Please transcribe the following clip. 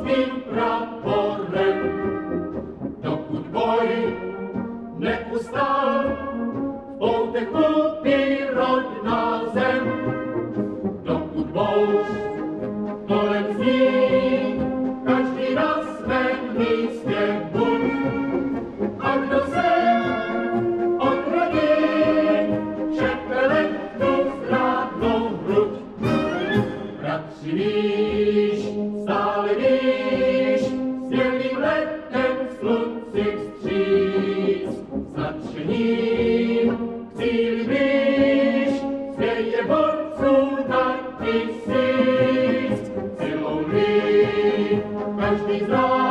svým praporem. Dokud boj neustal, v poutech lupí rodná zem. Dokud bouř kolem zní, každý na svém místě buď. A kdo se odrodí, šepele tu zrádnou hruď. Bratři, víš, stále víš, smělým letem slunci vstříc. S nadšením k cíli blíž, svěje borců na tisíc. Silou každý z nás